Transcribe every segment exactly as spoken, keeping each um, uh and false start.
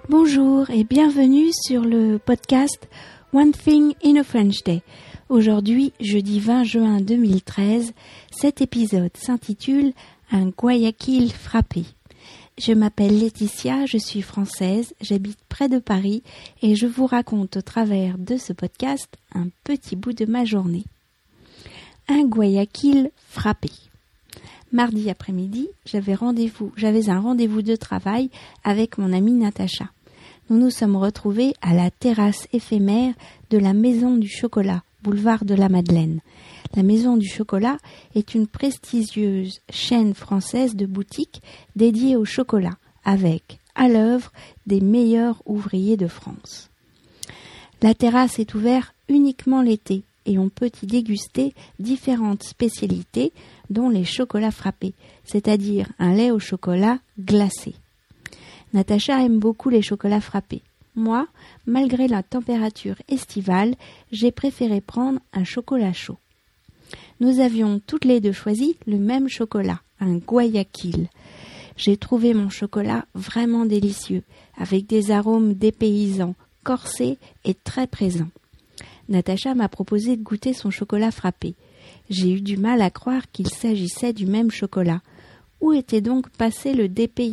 Bonjour et bienvenue sur le podcast One Thing in a French Day. Aujourd'hui, jeudi vingt juin deux mille treize, cet épisode s'intitule « Un Guayaquil frappé ». Je m'appelle Laetitia, je suis française, j'habite près de Paris et je vous raconte au travers de ce podcast un petit bout de ma journée. Un Guayaquil frappé. Mardi après-midi, j'avais rendez-vous, j'avais un rendez-vous de travail avec mon amie Natacha. Nous nous sommes retrouvés à la terrasse éphémère de la Maison du Chocolat, boulevard de la Madeleine. La Maison du Chocolat est une prestigieuse chaîne française de boutiques dédiée au chocolat, avec, à l'œuvre, des meilleurs ouvriers de France. La terrasse est ouverte uniquement l'été et on peut y déguster différentes spécialités, dont les chocolats frappés, c'est-à-dire un lait au chocolat glacé. Natacha aime beaucoup les chocolats frappés. Moi, malgré la température estivale, j'ai préféré prendre un chocolat chaud. Nous avions toutes les deux choisi le même chocolat, un Guayaquil. J'ai trouvé mon chocolat vraiment délicieux, avec des arômes dépaysants, corsés et très présents. Natacha m'a proposé de goûter son chocolat frappé. J'ai eu du mal à croire qu'il s'agissait du même chocolat. Où était donc passé le dépaysement ?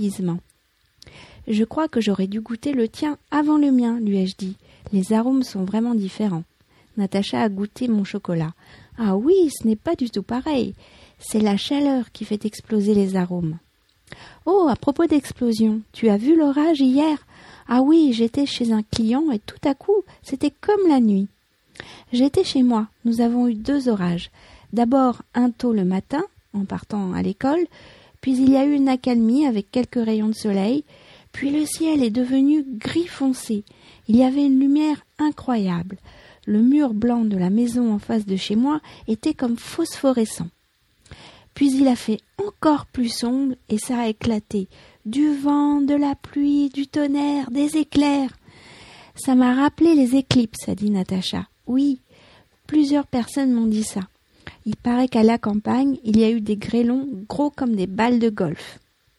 Je crois que j'aurais dû goûter le tien avant le mien, lui ai-je dit. Les arômes sont vraiment différents. Natacha a goûté mon chocolat. Ah oui, ce n'est pas du tout pareil. C'est la chaleur qui fait exploser les arômes. Oh, à propos d'explosion, tu as vu l'orage hier ? Ah oui, j'étais chez un client et tout à coup, c'était comme la nuit. J'étais chez moi. Nous avons eu deux orages. D'abord un tôt le matin, en partant à l'école, puis il y a eu une accalmie avec quelques rayons de soleil, puis le ciel est devenu gris foncé. Il y avait une lumière incroyable. Le mur blanc de la maison en face de chez moi était comme phosphorescent. Puis il a fait encore plus sombre et ça a éclaté. Du vent, de la pluie, du tonnerre, des éclairs. Ça m'a rappelé les éclipses, a dit Natacha. Oui, plusieurs personnes m'ont dit ça. Il paraît qu'à la campagne, il y a eu des grêlons gros comme des balles de golf.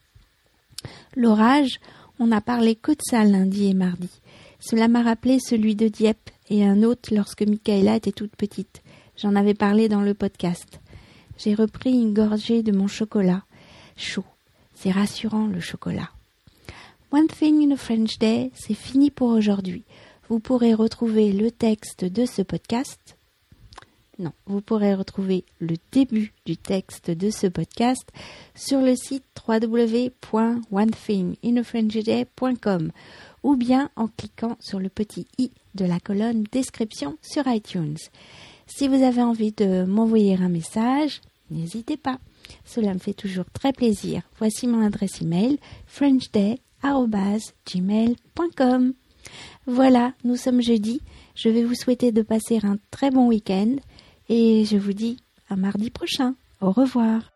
L'orage, on n'a parlé que de ça lundi et mardi. Cela m'a rappelé celui de Dieppe et un autre lorsque Michaela était toute petite. J'en avais parlé dans le podcast. J'ai repris une gorgée de mon chocolat chaud. C'est rassurant le chocolat. One Thing in a French Day, c'est fini pour aujourd'hui. Vous pourrez retrouver le texte de ce podcast. Non, vous pourrez retrouver le début du texte de ce podcast sur le site w w w point one thing in a french day point com ou bien en cliquant sur le petit i de la colonne description sur iTunes. Si vous avez envie de m'envoyer un message, n'hésitez pas. Cela me fait toujours très plaisir. Voici mon adresse email frenchday arobase gmail point com. Voilà, nous sommes jeudi. Je vais vous souhaiter de passer un très bon week-end et je vous dis à mardi prochain. Au revoir.